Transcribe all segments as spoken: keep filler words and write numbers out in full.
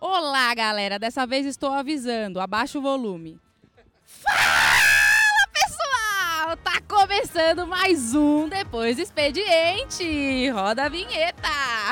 Olá, galera. Dessa vez estou avisando. Abaixa o volume. Fala, pessoal! Tá começando mais um Depois do Expediente. Roda a vinheta.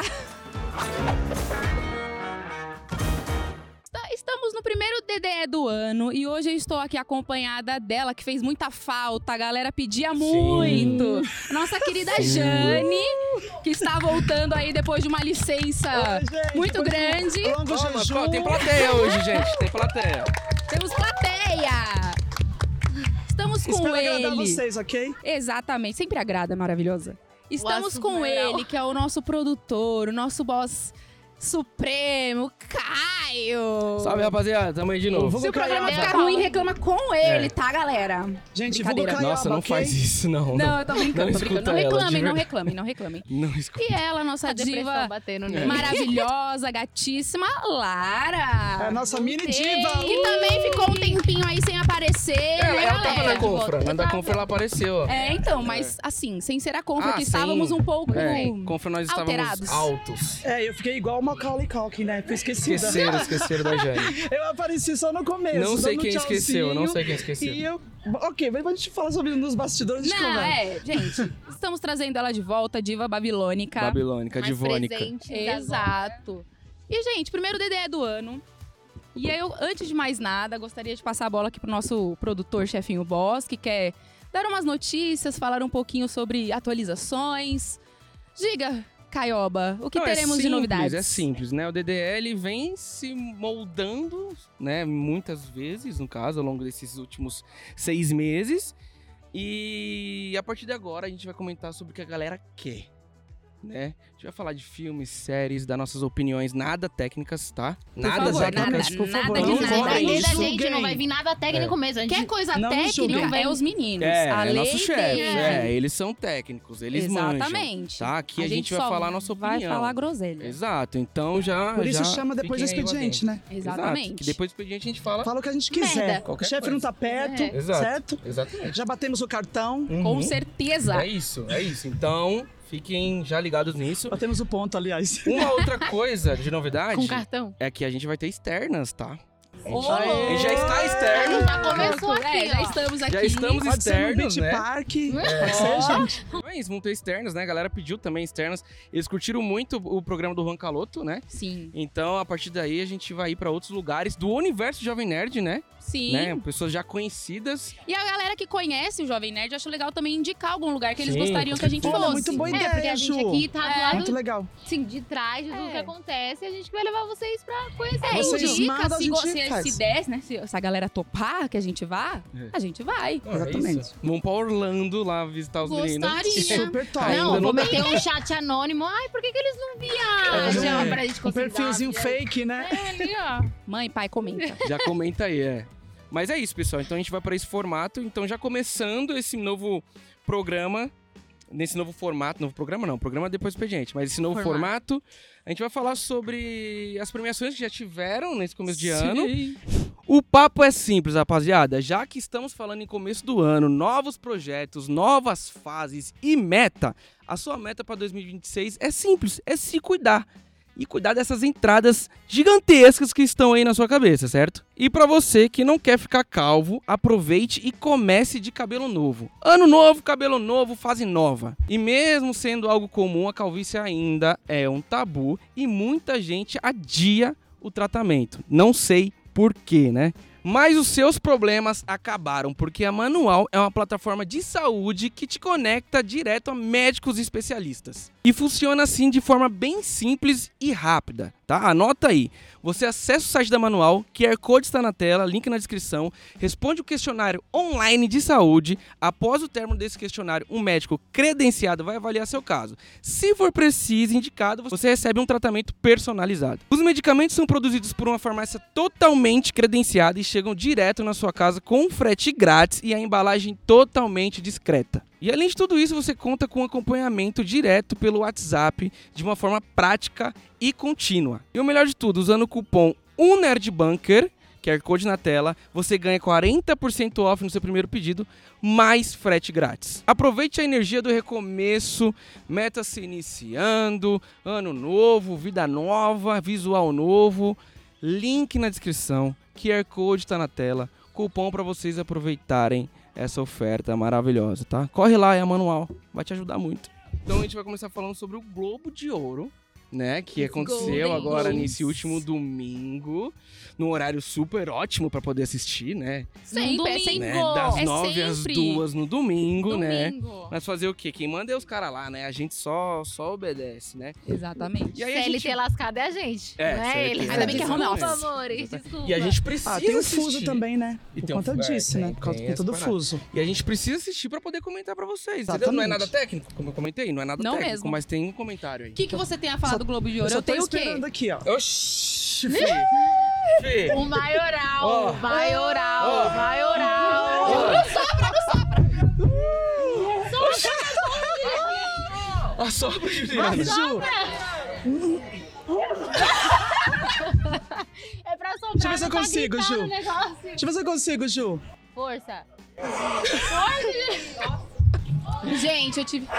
Estamos no primeiro D D E do ano e hoje eu estou aqui acompanhada dela, que fez muita falta, a galera pedia muito. Sim. Nossa querida Sim. Jane, que está voltando aí depois de uma licença Oi, gente, muito grande. Toma, tem plateia hoje, gente, tem plateia. Temos plateia. Estamos com Espero ele. agradar vocês, ok? Exatamente, sempre agrada, maravilhosa. Estamos com ele, que é o nosso produtor, o nosso boss supremo, Caio! Salve, rapaziada, tamo aí de novo. Se o programa ficar ruim, reclama com ele, é. tá, galera? Gente, vamos Caioba, Nossa, não okay? faz isso, não. Não, eu tô brincando, não, tô brincando. Não reclamem, não reclamem, não reclamem. Não escuta. E ela, nossa a diva batendo maravilhosa, gatíssima, Lara. É a nossa mini diva. Que também ficou um tempinho aí sem aparecer, é, né, ela galera? tava na confra, na da confra ela apareceu, ó. É, então, mas assim, sem ser a confra, ah, que sim. estávamos um pouco é, confra nós alterados. estávamos altos. É, eu fiquei igual o Macaulay Culkin, né? Fui esquecida. Esqueceram, esqueceram da Jane. Eu apareci só no começo. Não sei dando quem tchauzinho, esqueceu, não sei quem esqueceu. E eu... Ok, mas a gente fala sobre nos bastidores de Não, conversa. é, gente, estamos trazendo ela de volta, diva babilônica. Babilônica, divônica. Exato. E, gente, primeiro D D E do ano. E eu, antes de mais nada, gostaria de passar a bola aqui pro nosso produtor, chefinho boss, que quer dar umas notícias, falar um pouquinho sobre atualizações. Diga, Caioba, o que Não, teremos é simples, de novidades? É simples, né? O D D E ele vem se moldando, né? Muitas vezes, no caso, ao longo desses últimos seis meses. E a partir de agora a gente vai comentar sobre o que a galera quer, né? A gente vai falar de filmes, séries, das nossas opiniões, nada técnicas, tá? Por nada favor, técnicas, nada, por nada favor. de Não nada. vão Daí da isso. gente não vai vir nada técnico É. mesmo. A gente... Quer coisa Não técnica é os meninos. É, a é lei nosso chefe. deles. É, eles são técnicos, eles Exatamente. manjam. Tá? Aqui a, a gente, gente vai só falar a nossa opinião. vai falar groselha. Exato, então já Por isso já chama depois do fiquem aí expediente, né? Exatamente. Exato, que depois do expediente a gente fala... Fala o que a gente quiser. Merda. O chefe coisa. não tá perto, É. Exato. certo? Exatamente. Já batemos o cartão. Uhum. Com certeza. É isso, é isso. Então, fiquem já ligados nisso. Batemos o ponto, aliás. Uma outra coisa de novidade Com cartão. é que a gente vai ter externas, tá? Ô, A gente já está externo. Já começou aqui, É, já ó. estamos aqui. Já estamos Pode ser no externos, Beach né? Park. Pode ser, gente. É isso, vão ter externas, né? A galera pediu também externas. Eles curtiram muito o programa do Juan Caloto, né? Sim. Então, a partir daí, a gente vai ir pra outros lugares do universo Jovem Nerd, né? Sim. né? Pessoas já conhecidas. E a galera que conhece o Jovem Nerd, acho legal também indicar algum lugar que eles Sim, gostariam com que a gente certeza. fosse. Muito boa É, ideia, porque a gente Ju. aqui tá do É. lado, Muito legal. assim, de trás de tudo É. que acontece e a gente vai levar vocês pra conhecer. É, Vocês indica, mandam, a se, gente se, faz. se der, né? Se, se a galera topar que a gente vá, É. a gente vai. Não, é Exatamente. isso. Vamos pra Orlando lá visitar os meninos. Gostaria. Super top. Ainda Não, não vou dá. meter um chat anônimo. Ai, por que, que eles não viajam É. pra gente Um conseguir perfilzinho dar- fake, né? É, ali, ó. Mãe, pai, comenta. Já comenta aí, é. Mas é isso, pessoal. Então a gente vai para esse formato. Então já começando esse novo programa, nesse novo formato, novo programa não, programa depois do expediente, mas esse novo Formato. formato, a gente vai falar sobre as premiações que já tiveram nesse começo de Sim. ano. O papo é simples, rapaziada. Já que estamos falando em começo do ano, novos projetos, novas fases e meta, a sua meta para dois mil e vinte e seis é simples, é se cuidar. E cuidar dessas entradas gigantescas que estão aí na sua cabeça, certo? E pra você que não quer ficar calvo, aproveite e comece de cabelo novo. Ano novo, cabelo novo, fase nova. E mesmo sendo algo comum, a calvície ainda é um tabu e muita gente adia o tratamento. Não sei por quê, né? Mas os seus problemas acabaram, porque a Manual é uma plataforma de saúde que te conecta direto a médicos e especialistas. E funciona assim de forma bem simples e rápida, tá? Anota aí. Você acessa o site da Manual, Q R Code está na tela, link na descrição, responde o questionário online de saúde. Após o término desse questionário, um médico credenciado vai avaliar seu caso. Se for preciso e indicado, você recebe um tratamento personalizado. Os medicamentos são produzidos por uma farmácia totalmente credenciada e chegam direto na sua casa com frete grátis e a embalagem totalmente discreta. E além de tudo isso, você conta com acompanhamento direto pelo WhatsApp de uma forma prática e contínua. E o melhor de tudo, usando o cupom UNERDBUNKER, Q R Code na tela, você ganha quarenta por cento off no seu primeiro pedido, mais frete grátis. Aproveite a energia do recomeço, meta se iniciando, ano novo, vida nova, visual novo. Link na descrição, Q R Code tá na tela, cupom pra vocês aproveitarem essa oferta maravilhosa, tá? Corre lá, é a manual, vai te ajudar muito. Então a gente vai começar falando sobre o Globo de Ouro, né? Que aconteceu Golden agora Globes. nesse último domingo, num horário super ótimo pra poder assistir, né? Sempre, é domingo. sempre. né? Das É nove às sempre. duas no domingo, né? Domingo. Mas fazer o quê? Quem manda é os caras lá, né? A gente só, só obedece, né? Exatamente. E aí a C L T gente... lascada é a gente. É, não é C L T, eles. Ainda bem que é home Desculpa, office. amores, desculpa. E a gente precisa Ah, tem o fuso assistir. também, né? E Por tem um- conta é, disso, tem- né? Por causa tem por essa conta do parada. fuso. E a gente precisa assistir pra poder comentar pra vocês, entendeu? Não é nada Exatamente. técnico, como eu comentei, não é nada Não técnico, mesmo. mas tem um comentário aí. O que, que você tem a falar Só- do Globo de Eu Ouro? só Eu tô tenho o quê? esperando aqui, ó. Oxi, Fê! Fê! O maioral, Ó. maioral, Ó. maioral. Ó. Assopra, Juliana. Ju, É pra soltar, Deixa eu ver se eu não tá consigo, gritando Ju. o negócio. deixa eu ver se eu consigo, Ju. Força. Gente, eu tive.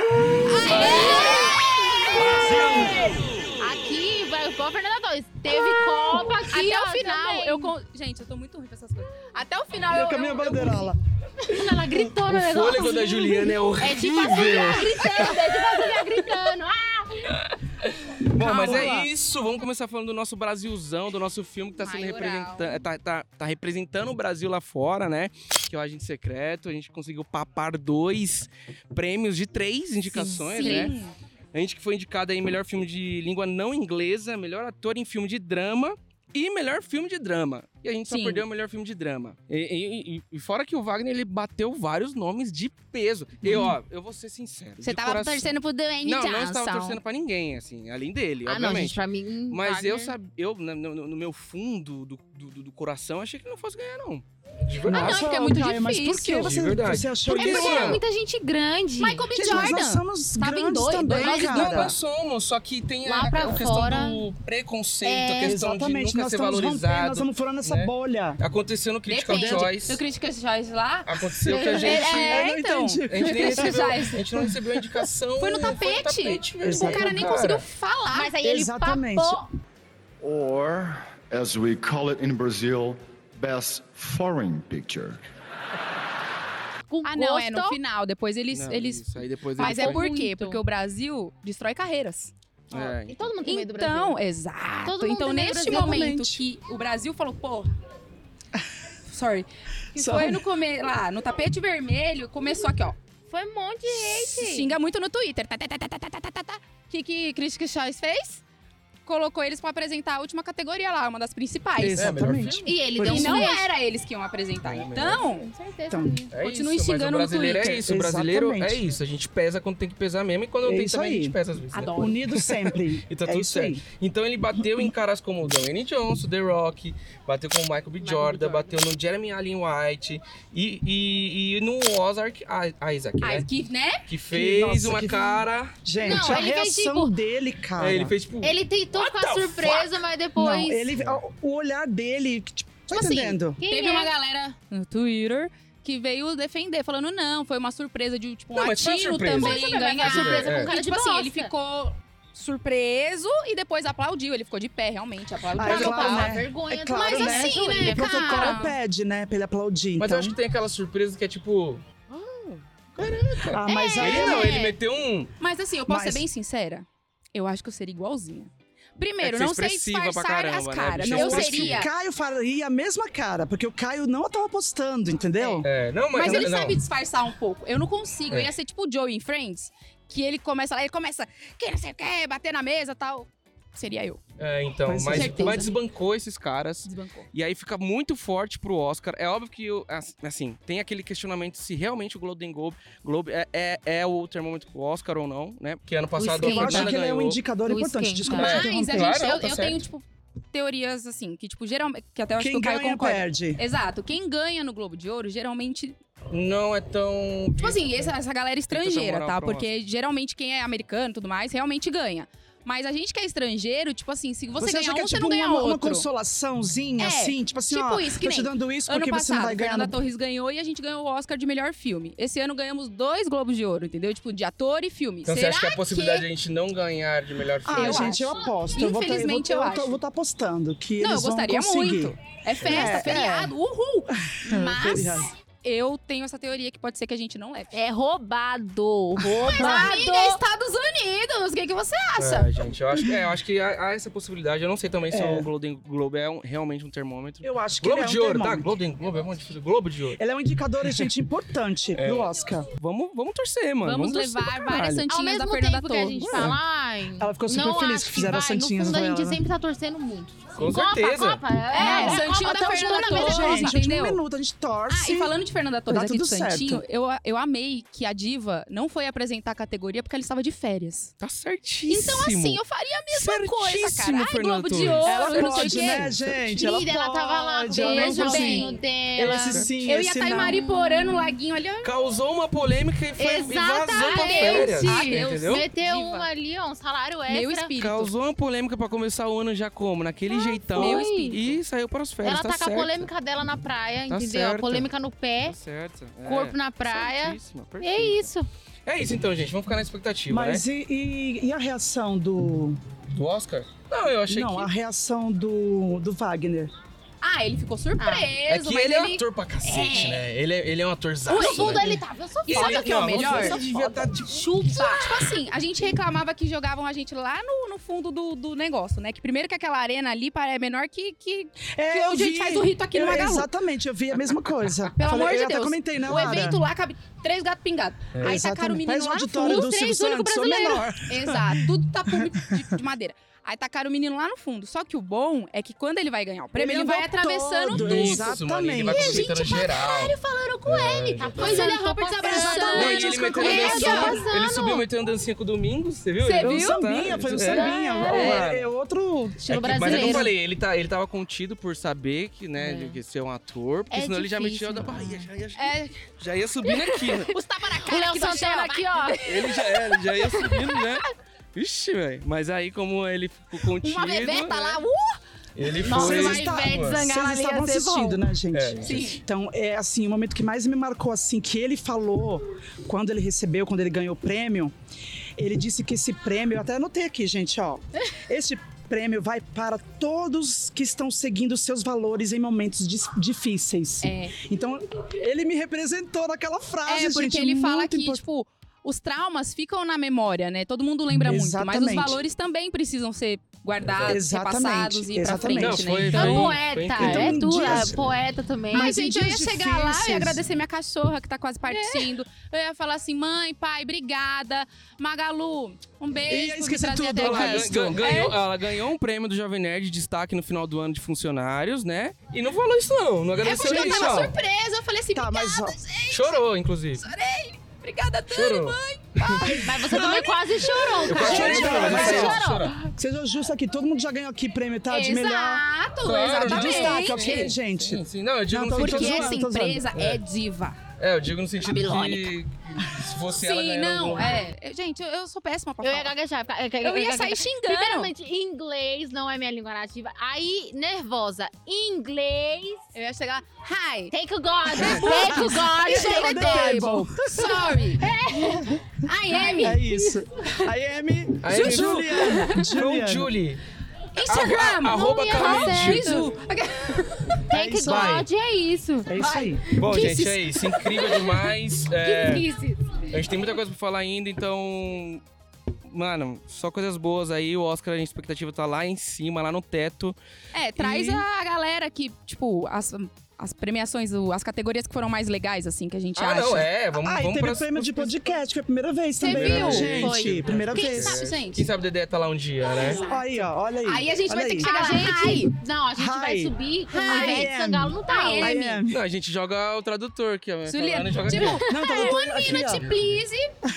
Aqui, vai igual a Fernanda Torres. Teve Copa aqui, Até ó, o final, também. eu. Con- Gente, eu tô muito ruim pra essas coisas. Até o final, Eu eu. com a minha eu- bandeirola. Quando ela gritou no O negócio. fôlego da Juliana é É tipo a horrível. Julia gritando, é tipo a Julia gritando. Ah! Bom, mas Calma é lá. isso. Vamos começar falando do nosso Brasilzão, do nosso filme que tá sendo Maioral. representando, tá, tá, tá representando o Brasil lá fora, né? Que é o Agente Secreto. A gente conseguiu papar dois prêmios de três indicações, Sim. né? A gente que foi indicado aí melhor filme de língua não inglesa, melhor ator em filme de drama e melhor filme de drama. E a gente só Sim. perdeu o melhor filme de drama. E, e- e- e fora que o Wagner, ele bateu vários nomes de peso. Eu, ó, eu vou ser sincero. Você de tava coração. torcendo pro Dwayne Não, Johnson. não estava torcendo pra ninguém, assim, além dele, Ah, não, obviamente. gente, pra mim. Mas eu, Wagner- sab... eu no, no- no meu fundo do, do, do coração, achei que ele não fosse ganhar, não. De Ah, verdade. não, porque é muito Caio, mas por que difícil. você, De verdade. você achou Porque É isso? porque é Mano. muita gente grande. Michael B. Gente, mas nós Jordan. somos Tava em grandes dois, também, nós Não, cara. nós somos, só que tem Lá a, pra a questão fora- do preconceito, É, a questão de Exatamente, nunca nós ser estamos rompendo, valorizado. nós estamos furando essa né? bolha. Aconteceu no Critical Depende. Choice. Eu critico Choice lá. Aconteceu que a gente... É, Eu não então. entendi. A gente, nem recebeu, Choice. a gente não recebeu a indicação. Foi no tapete. mesmo. O cara nem Cara. conseguiu falar. Mas aí ele Exatamente. papou. Or, as we call it in Brazil, Best Foreign Picture. Com Ah, não, é no gosto. final. Depois eles. Não, eles... isso, aí depois Mas ele é foi- por quê? Muito. Porque o Brasil destrói carreiras. É, E todo mundo tem medo do Brasil. Então, exato. Todo mundo Então, tem medo do neste Brasil. momento Exatamente. que o Brasil falou, porra. Sorry. Que Sorry. foi no come... lá, no tapete vermelho, começou aqui, ó. Foi um monte de hate. Xinga muito no Twitter. Tá, tá, tá, tá, tá, tá, tá, tá, tá. O que, que Critical Choice fez? Colocou eles pra apresentar a última categoria lá, uma das principais. Exatamente. E ele Por deu E isso não um era eles que iam apresentar. Então, Com certeza. Então, amigo. É Continue isso, xingando no mas o brasileiro Twitter. é isso, o brasileiro é Exatamente. isso. A gente pesa quando tem que pesar mesmo e quando não É tem isso também a aí. gente pesa às vezes. né? Adoro. Unido sempre. E tá é tudo isso certo. aí. Então ele bateu em caras como o Dwayne Johnson, The Rock, bateu com o Michael B. Jordan, bateu no Jeremy Allen White e, e, e no Ozark Isaac, né? ah, que, né? Que fez nossa, uma que- cara... Gente, Não, a ele fez, reação tipo, dele, cara. É, ele fez tipo... Ele tentou What ficar the surpreso, mas depois. Não, ele, o olhar dele, tipo, tá Tipo assim, entendendo? Quem Teve é? uma galera no Twitter que veio defender, falando, não, foi uma surpresa de, tipo, um Não, mas foi uma latino surpresa. também Foi surpresa, ganhar. foi surpresa É. com cara E, de tipo assim, bosta. ele ficou surpreso e depois aplaudiu. Ele ficou de pé, realmente, aplaudiu. Ah, Pra é não claro, passar né? vergonha. É claro, mas né? assim, né, O protocolo cara? pede, né, pra ele aplaudir. Mas então... eu acho que tem aquela surpresa que é tipo... Ah, mas aí... Ele não, ele meteu um... Mas assim, eu posso Mas- ser bem sincera? Eu acho que eu seria igualzinha. Primeiro, É que não você é sei expressiva pra disfarçar caramba, as né, caras. bicha? eu Eu acho que seria... o Caio faria a mesma cara, porque o Caio não tava postando, entendeu? É, não, mas... Mas ele não. sabe disfarçar um pouco. Eu não consigo. É. Eu ia ser tipo o Joey em Friends, que ele começa lá, ele começa, que não sei o que, bater na mesa e tal. Seria eu. É, então, Pois é. mas, Certeza. mas desbancou esses caras. Desbancou. E aí fica muito forte pro Oscar. É óbvio que, o- assim, tem aquele questionamento se realmente o Golden Globe, Globe é, é, é o termômetro pro Oscar ou não, né? Porque ano passado esquenta. a Eu acho Fernanda que ele é um ganhou. indicador O importante. esquenta. Desculpa É. te Mas a interromper. gente, Claro, eu, tá eu certo. tenho, tipo, teorias assim, que, tipo, geralmente. Que até eu acho Quem que o Caio ganha, concorda. perde. Exato. Quem ganha no Globo de Ouro, geralmente. Não é tão... Tipo assim, essa, essa galera estrangeira, moral tá? pro Porque geralmente quem é americano e tudo mais, realmente ganha. Mas a gente que é estrangeiro, tipo assim, se você, Você ganhar acha que um, é você tipo não ganha uma, outro. uma consolaçãozinha, É, assim? Tipo assim, tipo ó, isso, que tô te nem dando isso Ano porque você não passado, vai ganhar. Fernanda no- Torres ganhou e a gente ganhou o Oscar de melhor filme. Esse ano ganhamos dois Globos de Ouro, entendeu? Tipo, de ator e filme. Então você Será acha que a possibilidade de a gente não ganhar de melhor filme? Ah, Eu gente, eu acho. aposto. Eu vou tá- Infelizmente, eu eu vou, acho. eu vou estar apostando que Não, eu eles vão gostaria conseguir. muito. É festa, É, feriado, uhul! Mas feriado. eu tenho essa teoria que pode ser que a gente não leve. É roubado. Amiga, Roubado. é Estados Unidos! O que, que você acha? É, gente, eu acho, que- é, eu acho que há, há essa possibilidade. Eu não sei também se É. o Golden Globe é um- realmente um termômetro. Eu acho que Globo ele é um de Ouro, tá? termômetro. Golden Globe é muito difícil. Globo de Ouro. Ele é um indicador, gente, importante É. pro Oscar. Vamos, vamos torcer, mano. Vamos torcer levar pra várias caralho. santinhas Ao mesmo da Fernanda tempo que a Torres. gente fala, ai, Ela ficou super não feliz acho que fizeram vai. santinhas No fundo, pra a gente ela, né? sempre tá torcendo muito. Com Copa, certeza. Copa, É, é, santinho Copa da até o Fernanda último Torres, minuto. Gente, último entendeu? minuto, a gente torce. Ah, e falando de Fernanda Torres Tá aqui do tudo certo. Santinho, eu, eu amei que a diva não foi apresentar a categoria porque ela estava de férias. Tá certíssimo. Então, assim, eu faria a mesma coisa, cara. Certíssimo, Ai, Fernanda Globo de Torres. Ouro, Ela não sei o pode, quê. né, gente? Ela Querida, ela tava lá pode, com ela o não beijo pode. bem. beijinho dela. Esse sim, Eu ia esse estar em não. Mariporã, no laguinho ali, ó. Causou uma polêmica e, foi, e vazou pra Exatamente. férias. Ah, Deus. Entendeu? Meteu Diva. um ali, ó, um salário Meu extra. espírito. Causou uma polêmica pra começar o ano já como? Naquele jeitão. Meu espírito. E saiu para as férias. Ela tá tá com a certo. polêmica dela na praia, Tá entendeu? certo. A polêmica no pé, Tá certo. É. corpo na praia. Certíssima, E perfeito. é isso. É isso então, gente. Vamos ficar na expectativa, Mas né? e, e- e a reação do... Do Oscar? Não, eu achei Não, que... a reação do, do Wagner. Ah, ele ficou surpreso, É que mas ele, ele... é ator pra cacete, né? Ele é, ele é um atorzaço, No fundo né? ele tava, eu sou E foda. Sabe o que é o não, melhor? Ele devia estar, tipo... Chupa! Tipo assim, a gente reclamava que jogavam a gente lá no, no fundo do, do negócio, né? Que primeiro que aquela arena ali é menor que... que... É, Que eu hoje a gente vi- faz o rito aqui no eu- Magalu. Exatamente, eu vi a mesma coisa. Pelo Falei, amor de eu até Deus. comentei, né, O Lara? evento lá cabe três gatos pingados. Aí tacaram o Exatamente. menino Faz o lá no auditório fundo. do Os Silvio três únicos Santos, ou brasileiros. menor. Exato, tudo tá de, de madeira. Aí tacaram o menino lá no fundo. Só que o bom é que quando ele vai ganhar o prêmio, ele, Ele vai andou atravessando todo, tudo. Isso, mano. Ele vai Exatamente. comentando geral. Falaram com ele. Tá Pois ele é Roberts abraçando. Não, e ele metendo É, dancinha. arrasando. Ele subiu metendo dancinha com o Domingos, você viu? Você Ele- Foi um viu? sambinha, foi um É. sambinha. É. É, é outro... Estilo É que- mas é brasileiro. que eu falei, ele, tá, ele tava contido por saber que, né, É. de que ser um ator, porque É senão ele já difícil, metia da mano. Bahia, já ia, É, já ia subindo aqui, né? os tapa na O cara Léo aqui do Santana Shell. aqui, ó. Ele já, é, ele já ia subindo, né? Vixe, velho. Mas aí, como ele ficou contido... Uma bebeta né, lá, uh! Ele Nossa, foi... mas está- Ivete Sangalo Vocês ia estavam ser assistindo, bom. né, gente? É, Sim. Então, é assim, o momento que mais me marcou, assim, que ele falou quando ele recebeu, quando ele ganhou o prêmio, ele disse que esse prêmio, eu até anotei aqui, gente, ó. Esse prêmio vai para todos que estão seguindo seus valores em momentos dis- difíceis. É. Então, ele me representou naquela frase, É, porque gente. ele fala muito que, impor- tipo, os traumas ficam na memória, né? Todo mundo lembra muito, mas os Exatamente. valores também precisam ser guardados, Exatamente, repassados e ir pra exatamente. frente, Não, né? foi- Então, É foi- poeta, incrível. é Então, tudo, dias- é poeta também. Ai, Mas em gente, eu ia dias chegar lá e difíceis- agradecer minha cachorra que tá quase partindo. Eu ia falar assim, mãe, pai, obrigada. Magalu, um beijo Ia por me esquecer trazer tudo, até ela aqui. resto. Gan- ganhou, Ela ganhou um prêmio do Jovem Nerd de destaque no final do ano de funcionários, né? E não falou isso não, não É agradeceu porque eu isso, tava ó. surpresa. Eu falei assim, Tá, mas ó, Chorou, inclusive. obrigada, Dani, Chorou. mãe. Mas você também quase chorou, Eu tá? quase chorei, Gente, não, mas mas eu ó, quase chorar. seja justo aqui, todo mundo já ganhou aqui prêmio, tá? De melhor. Exato, Claro, De de destaque, exatamente. ok, gente? Sim, sim. Não, eu digo Não, no tô- sentido... tô Porque zoando, essa tô zoando. empresa é diva. É, eu digo no sentido Babilônica. que se fosse ela Sim, ganhando não, algum- é. Gente, eu, eu sou péssima pra Eu ia falar. gaguejar. Eu ia sair xingando. Primeiramente, inglês não é minha língua nativa. Aí, nervosa. Inglês. Eu ia chegar, hi, Take a God. Take a God. take the table. Sorry. I am. É isso. A Amy, A Amy- Juliana. Não, Juliana. Julie. Instagram. Arro- arroba Não ia Carmen dar Ju. Bisu. Take isso a aí. God, é isso. É isso aí. Bom, Kisses. gente, é isso. Incrível demais. É, Kisses. a gente tem muita coisa pra falar ainda, então... Mano, só coisas boas aí. O Oscar, a expectativa tá lá em cima, lá no teto. É, traz E- a galera que, tipo, as, as premiações, o- as categorias que foram mais legais, assim, que a gente Ah, acha. não, é. Vamos, Ah, e vamos teve pras- o prêmio de pras- podcast, foi a primeira vez Você também, viu? gente. Foi. Primeira Quem vez. sabe, gente? Quem sabe o Dedé tá lá um dia, né? Aí, ó, olha aí. Aí a gente olha vai ter aí. que chegar, A gente. gente, não, a gente vai Hi. subir com Hi. a Ivete Sangalo no tal. Hi, I Amy. am. Não, a gente joga o tradutor, que é Juliana, joga tipo, aqui. Não, tá one aqui, minute, ó. please.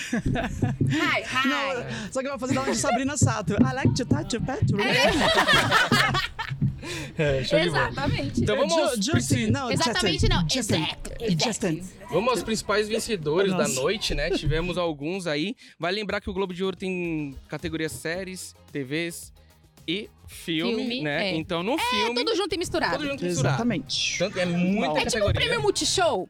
Hi, hi. Não, só que eu vou fazer da onde de Sabrina Sato. I like to touch your pet. É, show de bola. Exatamente. Então vamos aos, Ju- Justin, princi- não, Exatamente não. Justin. Exactly. Justin. vamos aos principais vencedores da Nossa. noite, né? Tivemos alguns aí. Vai lembrar que o Globo de Ouro tem categoria séries, T Vs e filme, Filme, né? é. Então no filme, Tudo junto e misturado. tudo junto e misturado. Exatamente. Tanto, é muita Bom. É tipo um categoria. prêmio Multishow.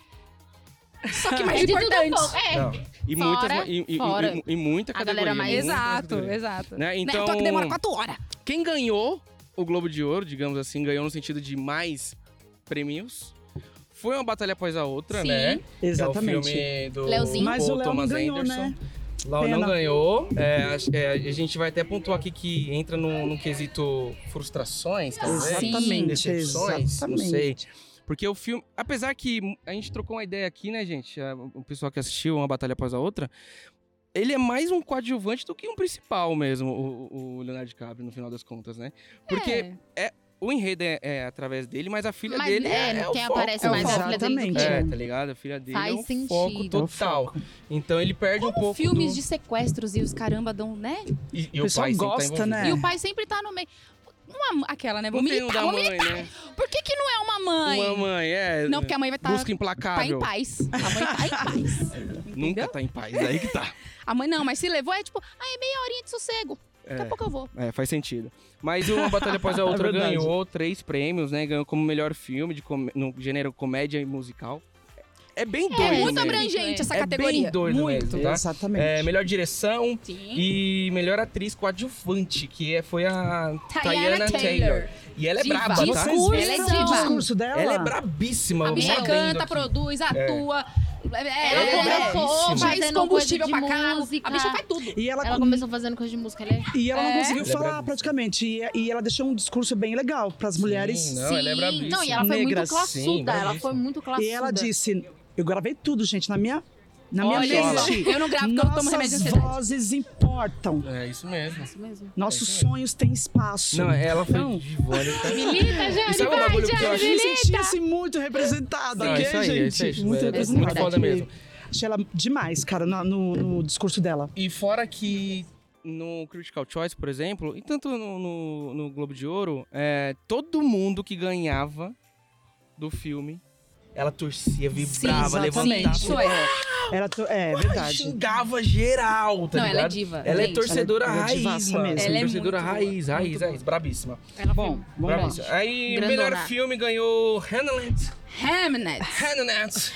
Só que mais É de tudo um importante. pouco. É. Não. E, Fora, muitas, e, e- fora. e- e muita A categoria. galera mais- muita Exato, categoria. exato. Né? Né? Então, Então que demora quatro horas. quem ganhou o Globo de Ouro, digamos assim, ganhou no sentido de mais prêmios, foi uma batalha após a outra, Sim. né? Exatamente. Que é o filme do Leozinho. Mas Paul o Léo não Thomas ganhou, Anderson. né? Léo não Pena. ganhou. É, a- é, a gente vai até pontuar aqui que entra no, no quesito frustrações, talvez. Exatamente, Decepções, não sei. exatamente. Porque o filme, apesar que a gente trocou uma ideia aqui, né, gente? a- O pessoal que assistiu uma batalha após a outra, ele é mais um coadjuvante do que um principal mesmo, o, o Leonardo DiCaprio, no final das contas, né? Porque É. o enredo é, é através dele, mas a filha Mas dele é, é, é o quem foco. aparece É o mais é a filha dele do exatamente. que É, ele. tá ligado? A filha dele Faz é o sentido. foco total. Então ele perde um pouco Filmes do... de sequestros e os caramba dão, né? E, e O pessoal pai sempre tá gosta, envolvido. né? E o pai sempre tá no meio. Uma, aquela, né? Vou Não tem um militar, da vou mãe, militar. né? Por que que não é uma mãe? Uma mãe, é. Não, porque a mãe vai estar Busca tá em implacável. paz. A mãe tá em paz. Nunca Entendeu? tá em paz, aí que tá. A mãe não, mas se levou é tipo, ah, é meia horinha de sossego. Daqui a É. pouco eu vou. É, faz sentido. Mas uma Batalha Após a Outra É verdade. ganhou três prêmios, né? Ganhou como melhor filme de com... no gênero comédia e musical. É bem doido Muito mesmo. abrangente essa É categoria. bem doido Muito. mesmo, tá? Exatamente. É, melhor direção Sim. e melhor atriz coadjuvante, que é, foi a Diana Tayana Taylor. Taylor. E ela é Diva. braba, tá? Discurso. Vocês Ela é viram o diva. discurso dela? Ela é brabíssima. A bicha eu canta, adendo aqui. produz, atua. Ela Ela é começou, bravíssima. faz fazendo combustível coisa pra de carro. música. A bicha faz tudo. E ela, Ela começou fazendo coisa de música, ela é... e ela não É. conseguiu Ela é falar bravíssima. praticamente. E, e ela deixou um discurso bem legal pras mulheres. Sim, não, ela é brabíssima. Não, e ela foi Negras. muito Sim, classuda. ela bravíssima. foi muito classuda. E ela disse: eu gravei tudo, gente, na minha, na minha Olha, mente. eu não gravo porque eu tomo remédio de Nossas ansiedade. vozes importam. É isso mesmo. Isso mesmo. Nossos É isso sonhos têm espaço. Não, ela foi Não. divônica. Milita, E Jane, sabe um vai, bagulho que eu Jane, acho- Eu me milita. senti assim muito representada, Não, ok, isso aí, gente? isso aí, muito é- é representada. muito foda mesmo. Achei ela demais, cara, na- no, no discurso dela. E fora que no Critical Choice, por exemplo, e tanto no, no, no Globo de Ouro, é, todo mundo que ganhava do filme, ela torcia, vibrava, exatamente. levantava. Isso é. Ela to- é, Ela verdade. xingava geral, tá Não, ligado? ela é diva. Ela é gente. torcedora ela é raiz, divaça mano. mesmo. Ela Ela é é torcedora muito raiz, boa, raiz, muito raiz, brabíssima. Ela foi... Bom, vamos Brabíssima. Aí, Grandona. melhor filme ganhou Hamlet. Hamlet. Hamlet.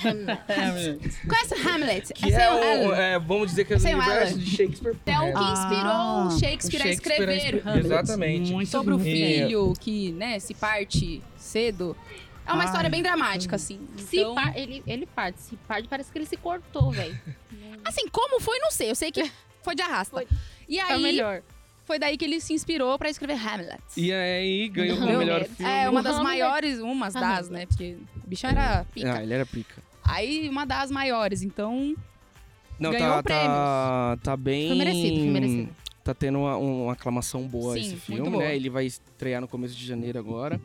Conhece Hamlet? Que é é, sem o o, Hamlet. é, vamos dizer que é o Sem o universo Hamlet. de Shakespeare. É o que Ah, inspirou o Shakespeare, Shakespeare a escrever escre- Hamlet. Exatamente. Muito Sobre o bonito. filho que, né, se parte cedo. É uma Ai, história bem dramática, assim. Se Então, par- ele, ele parte, se parte, parece que ele se cortou, velho. assim, como foi, não sei. Eu sei que foi de arrasta. Foi. E É o aí, melhor. foi daí que ele se inspirou pra escrever Hamlet. E aí ganhou como Meu melhor Deus. filme. É, uma das Hamlet. maiores, umas das, né? Porque o bichão era pica. Ah, ele era pica. Aí, uma das maiores, então... Não, Ganhou tá, tá, tá bem. Foi merecido, foi merecido. Tá tendo uma, uma aclamação boa Sim, esse muito filme, boa. né? Ele vai estrear no começo de janeiro agora.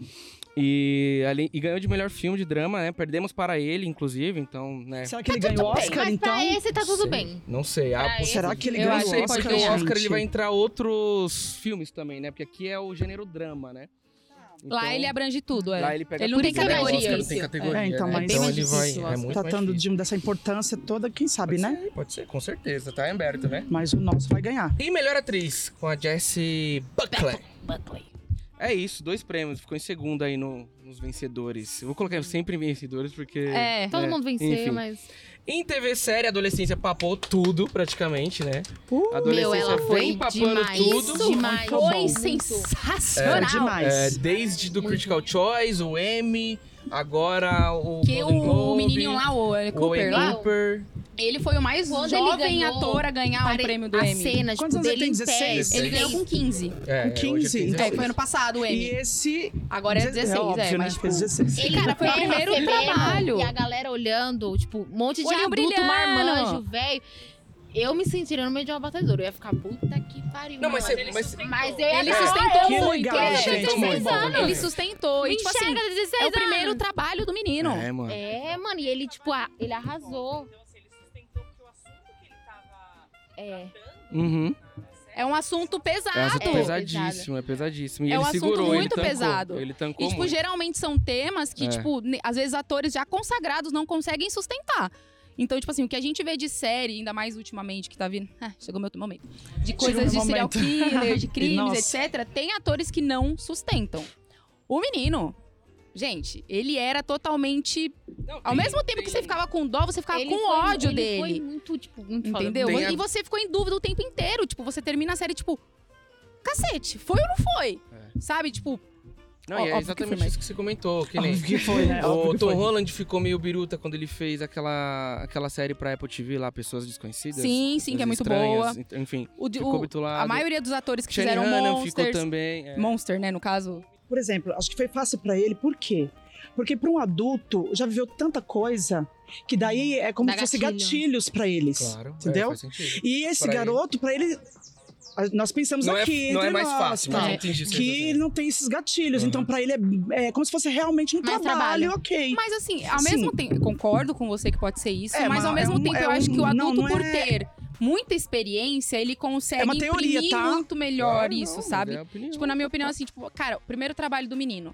E, ali, e ganhou de melhor filme de drama, né? Perdemos para ele, inclusive, então, né? Será que ele ganhou o Oscar, Mas então? pra esse tá tudo Sei. bem. Não sei. Ah, Pra pô, esse- Será que ele Eu ganhou acho o que ele Oscar, pode ganhar. o Oscar ele gente? vai entrar outros filmes também, né? Porque aqui é o gênero drama, né? Lá Então, ele abrange tudo, é. Lá ele pega ele não tem tudo, né? O categoria. Oscar não tem categoria, É, então, né? mas- então bem ele mais vai. difícil, É muito mais Tratando difícil. de, dessa importância toda, quem sabe, Pode né? ser, pode ser, com certeza. Tá aberto, né? Mas o nosso vai ganhar. E melhor atriz, com a Jessie Buckley. Buckley. É isso, dois prêmios. Ficou em segundo aí no- nos vencedores. Eu vou colocar sempre em vencedores, porque... É. Todo né, mundo venceu, enfim. mas... Em T V série, a adolescência papou tudo, praticamente, né? Uh, A adolescência Meu, ela foi vem papando demais. tudo. Isso, demais. Foi Foi bom. sensacional. É demais. É, desde do Critical Choice, o Emmy, agora o Que Golden o Globe, menininho lá, o o Cooper Owen lá, Cooper. ele foi o mais Quando jovem ele ganhou, ator a ganhar o pare- prêmio do a Emmy. cena, tipo, Quantos anos ele dele tem? em pé. dezesseis? Ele ganhou com quinze. É, Com hoje ele quinze, tem então. É, foi ano passado o E Emmy. esse... Agora é dezesseis, é, óbvio, mas né? tipo, Fez dezesseis. Ele Cara, foi o pé primeiro recebendo, trabalho. E a galera olhando, tipo, um monte de Olhinho adulto, brilhando. marmanjo, velho. Eu me sentiria no meio de uma batalhadora. Eu ia ficar, puta que pariu. Não, mas, mano. você, mas Mas eu ia Ele ganhar. sustentou Que muito, legal, é. gente. Sustentou muito. anos. Ele sustentou. Me E, tipo assim, enxerga, dezesseis é o primeiro anos. trabalho do menino. É, mano. É, mano, e ele, tipo, a- ele arrasou. Então, assim, ele sustentou porque o assunto que ele tava É. tratando Uhum. na série É um assunto pesado. É um assunto É, pesadíssimo, é pesadíssimo. E É ele um assunto segurou, ele muito tancou. pesado. Ele tancou E, tipo, muito. geralmente são temas que, É. tipo, ne- às vezes atores já consagrados não conseguem sustentar. Então, tipo assim, o que a gente vê de série, ainda mais ultimamente, que tá vindo... Ah, chegou meu momento. De coisas meu de serial momento. killer, de crimes, Nossa. etcétera. Tem atores que não sustentam. O menino... Gente, ele era totalmente... Não, Ao tem- mesmo tempo tem- que você ficava com dó, você ficava Ele com foi- ódio ele dele. Foi muito, tipo, muito foda. Entendeu? Tem a- E você ficou em dúvida o tempo inteiro. Tipo, você termina a série, tipo... Cacete, foi ou não foi? É. Sabe? Tipo, Não, e é Óbvio que exatamente foi, isso que você comentou. Que nem... Óbvio que foi, né? Óbvio O que Tom foi. Holland ficou meio biruta quando ele fez aquela, aquela série pra Apple T V lá, Pessoas Desconhecidas. Sim, sim, que é Pessoas muito estranhas, boa. ent- Enfim, o, de- ficou o- bitulado. a maioria dos atores que Shane fizeram Hannan ficou Monsters... também. é. Monster, né, no caso. Por exemplo, acho que foi fácil pra ele, por quê? Porque pra um adulto já viveu tanta coisa que daí é como Dá se fosse gatilho. gatilhos pra eles. Claro, Entendeu? é, faz sentido. E esse Pra garoto, pra ele. a- Nós pensamos Não é, aqui. não é entre mais nós, fácil, mas tá? eu entendi isso. Que ele não tem esses gatilhos. Uhum. Então, pra ele é, é como se fosse realmente um Mais trabalho, trabalho. ok. Mas assim, ao Sim. mesmo tempo, concordo com você que pode ser isso, É, mas mas ao é mesmo um- tempo é eu acho um- que o não, adulto, não por é- ter muita experiência, ele consegue É uma teoria, imprimir tá? muito melhor Claro, isso, não, mas sabe? é a opinião. Tipo, na minha opinião, assim, tipo, cara, o primeiro trabalho do menino.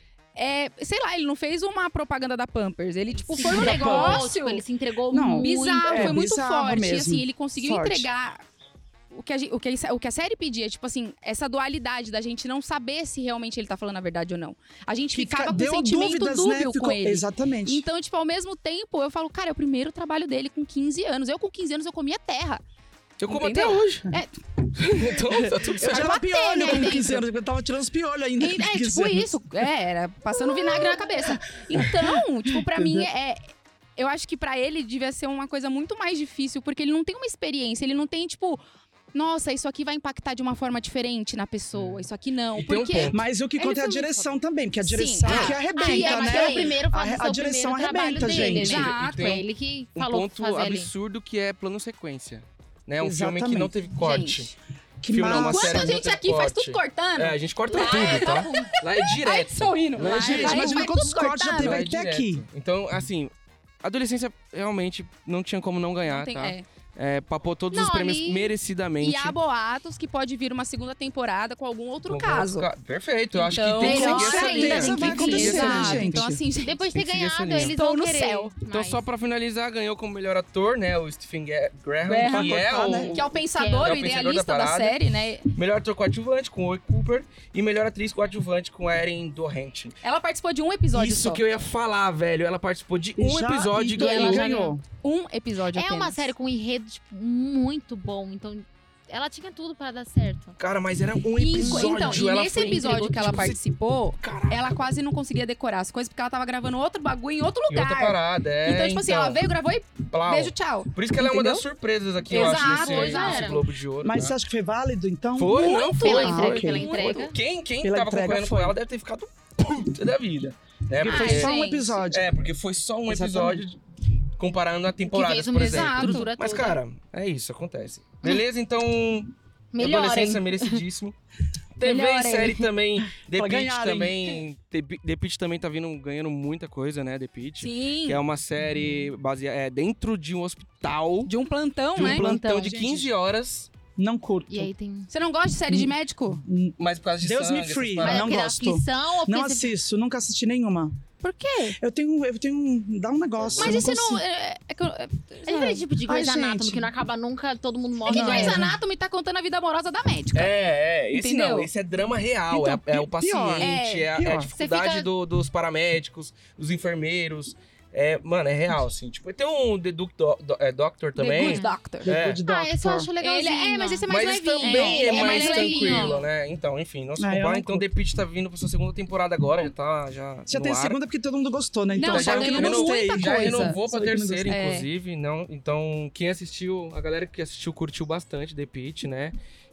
É, sei lá, ele não fez uma propaganda da Pampers. Ele, tipo, Se foi um entregou, negócio tipo, ele se entregou Não, muito. bizarro, é, foi muito bizarro forte. E mesmo. assim, ele conseguiu Forte. entregar o que, a, gen- o, que a, o que a série pedia, tipo assim, essa dualidade da gente não saber se realmente ele tá falando a verdade ou não. A gente Fica- ficava com deu sentimento dúvidas, dúbio né? com Ficou- ele. Exatamente. Então, tipo, ao mesmo tempo, eu falo, cara, é o primeiro trabalho dele com quinze anos. Eu, com quinze anos, eu comia terra. Eu como Entendeu? até hoje. É. Então, tá tudo Eu certo. tirava bater, piolho né, com dentro. quinze anos, eu tava tirando os piolhos ainda. E, com é, quinze tipo anos. isso. É, era passando vinagre na cabeça. Então, tipo, pra mim, é... Eu acho que pra ele devia ser uma coisa muito mais difícil, porque ele não tem uma experiência, ele não tem, tipo... Nossa, isso aqui vai impactar de uma forma diferente na pessoa, isso aqui não. E tem um Porque ponto. Mas o que Ele conta é a foi muito direção também, porque a Sim. direção Ah, que Aí, arrebenta, é, mas né? foi o primeiro, A- foi a o direção primeiro trabalho arrebenta, dele, gente. né? Exato. Foi ele que Um falou ponto fazer ali. absurdo que é plano sequência. Né? Um filme que Exatamente. não teve corte. Gente, Que Filme não, uma massa. série quanta não gente tem aqui faz corte. tudo cortando? É, a gente corta tudo, tá? Lá é Ai, direto. sou indo. Lá é Gente, direto. imagina Vai quantos tudo cortes já cortando. teve Lá é até direto. aqui. Então, assim, a adolescência realmente não tinha como não ganhar, Não tem- tá? é. É, papou todos Não, os prêmios ali- merecidamente. E há boatos que pode vir uma segunda temporada com algum outro Com caso. outro ca- Perfeito, eu acho Então, que tem que melhor seguir essa ainda, linha. tem Certeza que vai seguir. acontecer, Exato. gente. Então, assim, gente, Depois de Tem ter que seguir essa ganhado, linha. eles Estou vão no querer céu. Então, mais. só pra finalizar, ganhou como melhor ator, né? O Stephen Ga- Graham, Graham, que é cortar, o né? que é o pensador, Que é o o pensador idealista da da, parada. série, né? melhor ator coadjuvante com o Owen Cooper e melhor atriz coadjuvante com a Erin Dorrent. Ela participou de um episódio Isso só. que eu ia falar, velho. Ela participou de um Já- episódio e e ela ganhou. já ganhou. Um episódio É apenas. uma série com um enredo, tipo, muito bom. Então, ela tinha tudo pra dar certo. Cara, mas era um E- episódio. então, e ela nesse foi- episódio entregou, que ela tipo, você- participou, Caraca. ela quase não conseguia decorar as coisas, porque ela tava gravando outro bagulho em outro E lugar. outra parada, é. então, tipo assim, ela veio, gravou e plau. beijo, tchau. Por isso que ela é uma Entendeu? das surpresas aqui, eu acho, Exato, nesse, exato. nesse Globo de Ouro. Mas tá? você acha que foi válido, então? Foi, não foi. Pela Ah, entrega, ok. pela entrega. Quem, quem Pela tava entrega concorrendo foi. com ela deve ter ficado puta da vida. Né? Porque Porque, foi só um gente. episódio. é, porque foi só um Exatamente. episódio comparando a Que temporada, fez por uma exemplo. estrutura Mas, toda. cara, é isso, acontece. Beleza, então. Melhorem. Adolescência merecidíssimo. T V e Melhorem. série também. The Pra Pitt ganharem. também. The Pi- The Pitt também tá vindo, ganhando muita coisa, né? The Pitt. Sim. Que é uma série baseada é, dentro de um hospital. De um plantão, De um né? plantão Plantão, de gente. quinze horas. Não curto. E aí tem... Você não gosta de série de médico? Mas por causa de Deus sangue, me essas free. paradas. Mas não é porque gosto. aflição ou Não porque você- assisto, nunca assisti nenhuma. Por quê? Eu tenho, eu tenho um, dá um negócio. Mas eu isso não... consigo. É, é que eu- é- É diferente tipo de Ai, Grey's Anatomy, gente. que não acaba nunca, todo mundo É morre. que Não, Grey's é. Anatomy tá contando a vida amorosa da médica. É, é. Esse Entendeu? não, esse é drama real. Então, é, é o pi- paciente, pior. é, é a Pior. dificuldade Você fica- do- dos paramédicos, dos enfermeiros. É, mano, é real, assim. Tipo, tem um The Duke Do- Do- é, Doctor The também. Good Doctor. The É. Good Ah, esse eu Doctor. acho legalzinho. Ele é, mas esse é mais Mas esse levinho. também é, é mais mais tranquilo, levinho. né? Então, enfim, não se Ah, eu compara. não Então, curto. The Pitt tá vindo pra sua segunda temporada agora, já tá já Já no tem a ar. segunda porque todo mundo gostou, né? Então Não, já tá que eu ganhando não gostei. muita Já coisa. renovou pra Só que não terceira, gostei. inclusive. Não, então, quem assistiu, a galera que assistiu curtiu bastante The Pitt, né?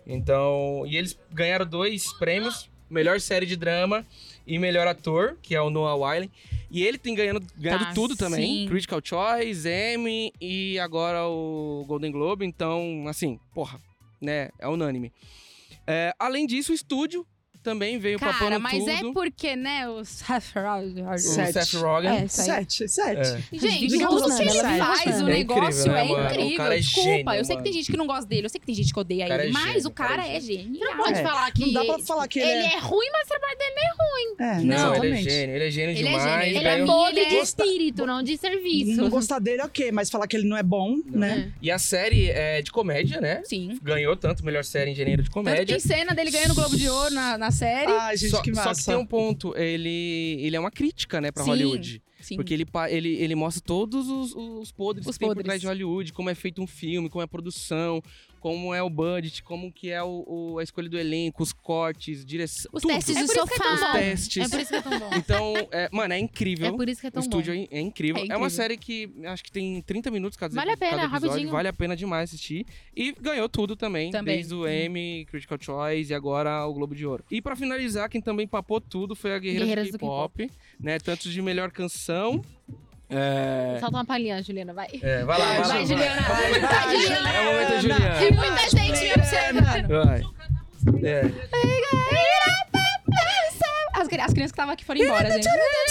Então, e eles ganharam dois prêmios, melhor série de drama e melhor ator, que é o Noah Wyle. E ele tem ganhando, ganhado Tá, tudo também. sim. Critical Choice, Emmy e agora o Golden Globe. Então, assim, porra, né? É unânime. É, além disso, o estúdio também veio Cara, papando mas tudo. é porque, né, o Seth Rogen... O Sete. Seth Rogen. É, isso aí. Sete, sete. É. Gente, Digamos tudo que ele assim, faz, né? o É negócio incrível, né, é mano? incrível. O cara é Desculpa, gênio, eu sei que mano. tem gente que não gosta dele, eu sei que tem gente que odeia O cara ele, é mas gênio, o cara é Você genial. não pode É, falar que não dá pra falar que ele ele é- é ruim, mas o trabalho dele não é ruim. É, Não, exatamente. ele é gênio, ele é gênio Ele é demais. gênio, Ele é ganhou- podre ele de é- espírito, não de serviço. Não gostar dele, ok, mas falar que ele não é bom, né? E a série é de comédia, né? Sim. Ganhou tanto melhor série em gênero de Tanto comédia. tem cena dele ganhando o Globo de Ouro na, na série. Ai, gente, só, que só massa. que tem um ponto, ele, ele é uma crítica, né, pra Sim, Hollywood. Sim. Porque ele, pa- ele, ele mostra todos os, os podres Os que tem por podres. trás de Hollywood, como é feito um filme, como é a produção, como é o budget, como que é o, o- a escolha do elenco, os cortes, direção, Os tudo. testes É do por isso que é tão sofá. bom. Os testes. É por isso que é tão bom. Então, é, mano, é incrível. É por isso que é O tão estúdio bom. é, é incrível. É É, incrível. uma série que acho que tem trinta minutos cada, Vale a pena, cada episódio. rapidinho. Vale a pena demais assistir. E ganhou tudo também, Também. desde o Emmy, Critical Choice e agora o Globo de Ouro. E pra finalizar, quem também papou tudo foi a Guerreiras, Guerreiras do do K-Pop, né? Tanto de melhor canção. É... Solta uma palhinha, Juliana, vai. é, vai lá, vai, lá. Vai, Juliana. Vai, Vai, vai, Juliana. É o momento da Tem Juliana. muita gente me observando. Vai. É. As, cri- as crianças que estavam aqui foram embora, gente.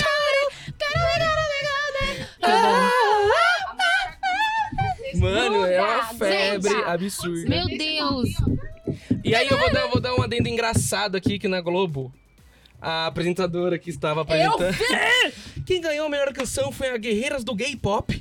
Mano, é uma Gente. febre absurda. Meu Deus. E aí eu vou dar, vou dar um adendo engraçado aqui que na Globo. A apresentadora que estava apresentando. Quem ganhou a melhor canção foi a Guerreiras do Gay Pop.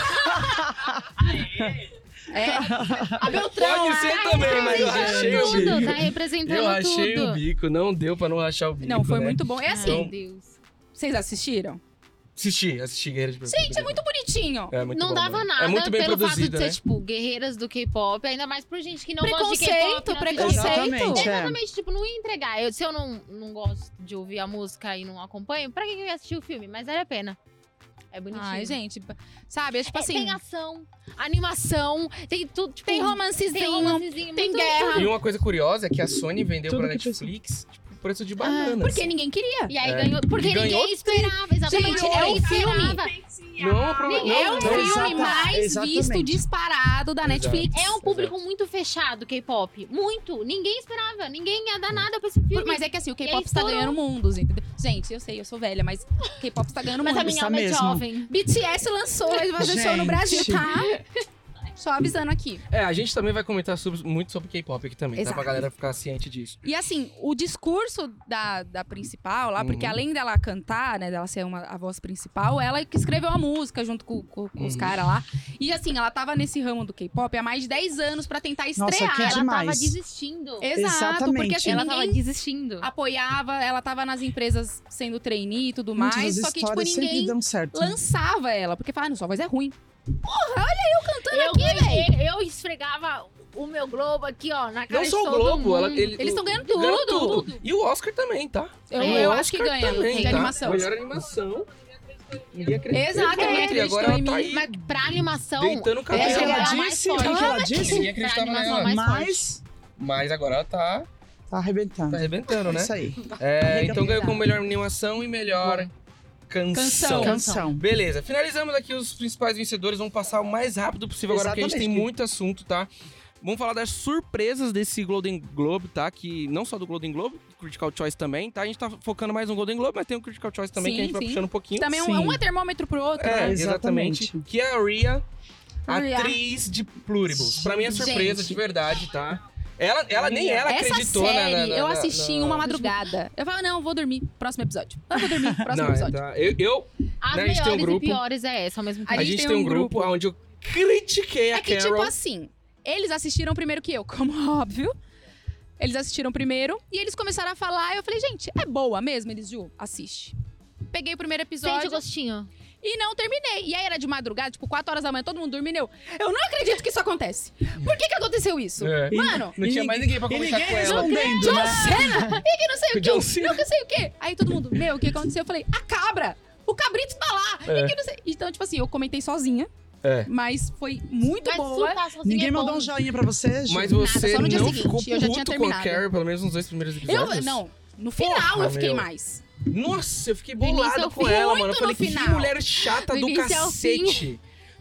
É. A Beltrão. Pode ser também, mas eu achei o tudo, bico. tá representando Eu achei tudo. o bico, não deu pra não achar o bico. Não, foi né? muito bom. É Ai, assim, meu Deus. vocês assistiram? Assisti, assisti Guerreiras do Gente, é muito bonitinho. É muito Não bom, dava mano. nada É muito bem pelo fato de produzida, ser, né? tipo, guerreiras do K-pop, ainda mais por gente que não gosta de Preconceito, K-pop. não assiste preconceito. Exatamente, é. Exatamente, tipo, não ia entregar. Eu, se eu não, não gosto de ouvir a música e não acompanho, pra que que eu ia assistir o filme? Mas vale a pena. É bonitinho. Ai, gente, sabe? É tipo É, assim, tem ação, animação, tem tudo, tipo... tem romancezinho, tem romancezinho, tem muito- guerra. E uma coisa curiosa é que a Sony vendeu Tudo pra que precisa. Netflix, tipo, preço de bananas. Porque ninguém queria. E aí É. ganhou, porque E ganhou ninguém esperava, exatamente. Gente, é ninguém um filme. esperava. Não, pro- não, É o não, filme exata- mais exatamente. visto disparado da Exato. Netflix. É um público muito fechado, K-pop. Muito. Ninguém esperava. Ninguém ia dar nada pra esse filme. Por- Mas é que assim, o E aí K-pop está estourou. ganhando mundos, entendeu? Gente, eu sei, eu sou velha, mas o K-pop está ganhando Mas a mundos. minha tá alma é mesmo. jovem. B T S lançou, vai fazer show no Brasil, Gente. tá? Só avisando aqui. É, a gente também vai comentar sobre- muito sobre K-pop aqui também, tá? Exato. Pra galera ficar ciente disso. E assim, o discurso da, da principal lá, porque Uhum. além dela cantar, né, dela ser uma, a voz principal, ela que escreveu a música junto com, com- com os Uhum. caras lá. E assim, ela tava nesse ramo do K-pop há mais de dez anos pra tentar Nossa, estrear. que Ela demais. tava desistindo. Exato, Exatamente. porque assim, Ela ninguém tava desistindo. apoiava, ela tava nas empresas sendo trainee e tudo Muitas mais, das só que tipo, histórias sempre ninguém dão certo. né? lançava ela, porque falava, ah, não, sua voz é ruim. Porra, olha eu cantando Eu, aqui, velho. ganhei, eu esfregava o meu Globo aqui, ó, na cara Não de só o todo Globo, mundo. ela, ele, Eles estão ganhando ganhou tudo. E o Oscar também, tá? Eu, E o eu acho que Oscar ganha também, de tá? animação. Melhor animação. Ninguém acredita. Exato, ninguém E agora ela acreditou tá em aí Mas pra animação... deitando o É cabelo. o que ela ela é mais disse, é o forte. que ela disse. Ninguém acreditava Pra animação nela. mais forte. Mas Mas agora ela tá, tá arrebentando. tá arrebentando, né? Isso aí. É, então ganhou Exato. como melhor animação e melhor canção. Canção. Canção. Beleza, finalizamos aqui os principais vencedores. Vamos passar o mais rápido possível agora, porque a gente tem Exatamente. muito assunto, tá? Vamos falar das surpresas desse Golden Globe, tá? Que não só do Golden Globe, Critical Choice também, tá? A gente tá focando mais no Golden Globe, mas tem o Critical Choice também, Sim, que a gente vai sim. puxando um pouquinho. Também um, Sim. um é termômetro pro outro, É, né? exatamente. Exatamente. Que é a Rhea, Rhea. atriz de Pluribles. Pra mim é surpresa, Gente. de verdade, tá? Ela, ela nem ela Essa acreditou série na, na, na, eu na- assisti em na- uma madrugada. Eu falava, não, vou dormir. Próximo episódio. Eu vou dormir. Próximo Não, episódio. tá. Eu, eu As Né, a gente tem um melhores grupo. e piores é essa ao mesmo tempo. a, gente tem um grupo, onde eu critiquei a É que, Carol. tipo assim, eles assistiram primeiro que eu, como óbvio. Eles assistiram primeiro e eles começaram a falar. E eu falei, gente, é boa mesmo? Eles, Ju, assiste. Peguei o primeiro Sente episódio o gostinho. e não terminei. E aí era de madrugada, tipo, quatro horas da manhã, todo mundo dormindo. Eu, eu não acredito que isso acontece. Por que que aconteceu isso? É. Mano, Não tinha mais ninguém pra E conversar ninguém com ela. respondendo, John né? Cena! E que não sei o O que, John Cena. não que sei o que. Aí todo mundo, meu, o que aconteceu? Eu falei, a cabra! O cabrito tá lá! É. E que não sei. Então, tipo assim, eu comentei sozinha, É. mas foi muito Mas boa. surtar sozinho Ninguém é bom. mandou um joinha pra você, Ju? Mas você só no dia não seguinte, ficou eu já tinha puto com a terminado. Carol, pelo menos nos dois primeiros Eu, episódios? não, no final Porra, eu fiquei meu. mais. Nossa, eu fiquei Do início bolado ao com fim, ela, muito mano. Eu falei, no que final. mulher chata Do do início ao cacete.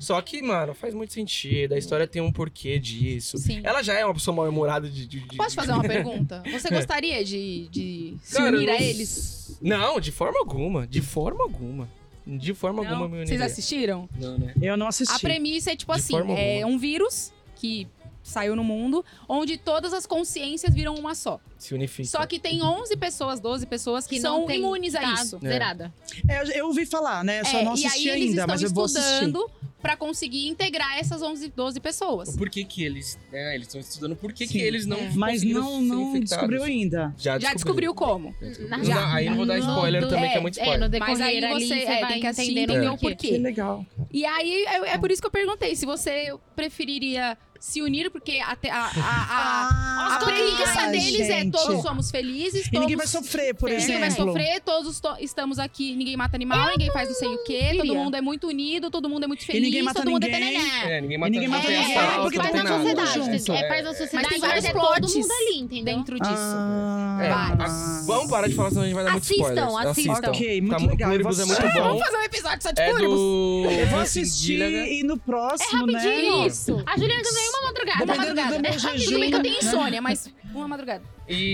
Só que, mano, faz muito sentido. A história tem um porquê disso. Sim. Ela já é uma pessoa mal-humorada de, de, de... Posso fazer uma pergunta? Você gostaria de, de se Cara, unir eu a não- eles? Não, de forma alguma. De forma alguma. De forma Não? alguma me Vocês uniria. assistiram? Não, né? Eu não assisti. A premissa é tipo De assim, forma é alguma. um vírus que saiu no mundo, onde todas as consciências viram uma só. Se unifica. Só que tem onze pessoas, doze pessoas que, Que são não tem, imunes a tá isso. zerada. É, eu, eu ouvi falar, né? Eu só É, não e assisti aí eles ainda, estão mas eu vou assistir. estudando pra conseguir integrar essas onze, doze pessoas. Por que que eles... É, eles estão estudando por que Sim. que eles não É. Mas conseguiram não, ser não infectados. descobriu ainda. Já Já descobriu como. Na- Não, Já. aí não vou dar No- spoiler do- também, que é é, muito É, no spoiler. decorrer Mas aí ali, você, você é, vai tem que assistir entendendo entender o o porquê. porquê. Que legal. E aí é, é por isso que eu perguntei se você preferiria se unir, porque a, te- a, a, a, a premissa deles é gente. todos somos felizes, E todos ninguém vai sofrer, por ninguém vai exemplo. sofrer, todos to- estamos aqui, ninguém mata animal, ninguém faz não sei o quê, todo queria. mundo é muito unido, todo mundo é muito E feliz, ninguém mata todo mundo ninguém. é tananã. É, ninguém E mata ninguém mata tem ninguém, assalto, porque não faz todo tem na mundo nada. sociedade. junto. É parte da sociedade, Mas tem mas vários é todo plots mundo ali, entendeu? dentro disso. Ah, É, Vários. a- vamos parar de falar, senão a gente vai dar Assistam, muitos spoilers. assistam. Ok, muito tá, legal, O Pluribus eu é vou muito assistir. bom. Vamos fazer um episódio só de É Pluribus. do... Eu vou Vince assistir Gilligan. e no próximo, né? rapidinho. Isso. A Juliana também uma madrugada. Uma Dependendo madrugada. do meu É rápido, jejum, tudo bem que eu tenho né? insônia, mas uma madrugada.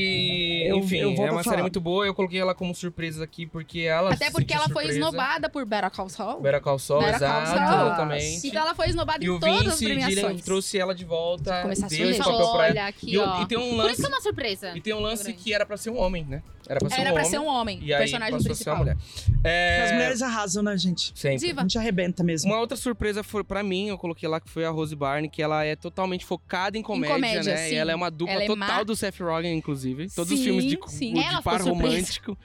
E, Eu- enfim, eu volto é a uma falar. série muito boa. Eu coloquei ela como surpresa aqui, porque ela Até se porque sentiu ela foi surpresa. esnobada por Better Call Saul. Better Call Saul, Better Call exato, Saul. exatamente. Então ela foi esnobada E em o todas as Vince Gilligan premiações. trouxe ela de volta, Começar a deu esse sorrir. papel pra ela. Olha aqui, E, o- ó. e tem um Por isso lance, que é uma surpresa. e tem um lance grande. que era pra ser um homem, né? Era pra ser Era um pra homem. ser um homem, E o aí personagem passou a ser principal. uma mulher. É, As mulheres arrasam, né, gente? sempre. Diva. A gente arrebenta mesmo. Uma outra surpresa foi pra mim, eu coloquei lá que foi a Rose Byrne, que ela é totalmente focada em comédia, comédia, né? sim. E ela é uma dupla Ela é total ma- do Seth Rogen, inclusive. Todos os Sim, filmes de, sim. de Ela par ficou surpresa. romântico.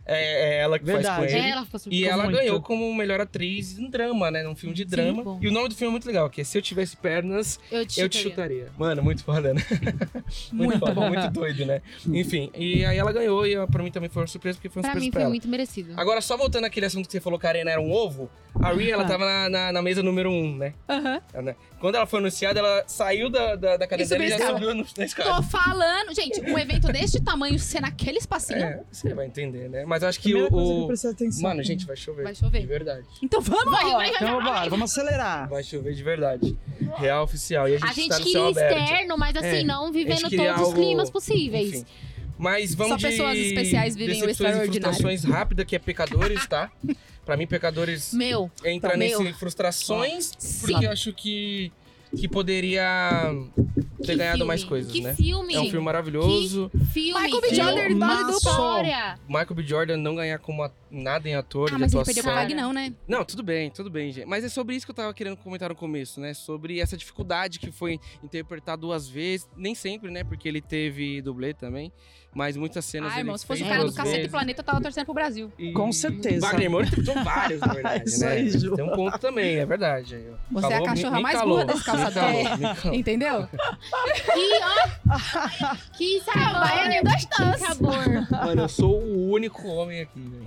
É, é ela que faz Verdade. com ele. Ela ficou E surpresa. ela muito. ganhou como melhor atriz em drama, né? Num filme de drama. bom. E o nome do filme é muito legal, que é Se Eu Tivesse Pernas, Eu te Eu Te chutaria. Chutaria. Mano, muito foda, né? muito foda, muito doido, né? Enfim, e aí ela ganhou e pra mim também foi uma surpresa, porque foi uma Pra surpresa mim pra foi ela. muito merecido. Agora, só voltando àquele assunto que você falou que a Arena era um ovo, a Rhea, ela tava na, na, na mesa número um, né? Aham. Ela- Quando ela foi anunciada, ela saiu da, da, da cadeira E subiu dela e a já escada. subiu no, na escada. Tô falando. Gente, um evento deste tamanho ser naquele espacinho. É, você vai entender, né? Mas eu acho que Primeira coisa que eu o... preciso atenção. Mano, gente, vai chover. Vai chover. De verdade. Então vamos! Vai, vai, Então, bora, vamos acelerar. Vai chover de verdade. Real oficial. E a gente, A gente tá no céu queria aberto. externo, mas assim, É, não a vivendo gente queria todos os algo- climas possíveis. Enfim. Mas vamos Só de pessoas especiais vivem o decepções e extraordinário. frustrações rápida, que é Pecadores, tá? Pra mim, Pecadores Meu, entra meu. nesse frustrações, Sim. porque eu acho que, que poderia ter que ganhado filme, mais coisas, que né? filme. É um filme maravilhoso. Que filme. Michael B. que Jordan, uma dose dupla. história. Michael B. Jordan não ganhar como a- nada em ator Ah, de mas ele atuação. perdeu pro Wagner, não, né? Não, tudo bem, tudo bem, gente. Mas é sobre isso que eu tava querendo comentar no começo, né? Sobre essa dificuldade que foi interpretar duas vezes. Nem sempre, né? Porque ele teve dublê também. Mas muitas cenas Ah, ele irmão, se fosse o fez cara do duas Cacete vezes. Planeta, eu tava torcendo pro Brasil. E- Com certeza. Wagner Moura interpretou vários, na verdade, Isso né? aí, Ju. Tem um ponto também, é verdade. Aí, ó. Você é a Calou, cachorra me- me mais calou, burra desse me calçadão. calou, me calou. Entendeu? Que, ó. Que sabor. Baianinho das Que tãs. sabor. Mano, eu sou o único homem aqui, velho.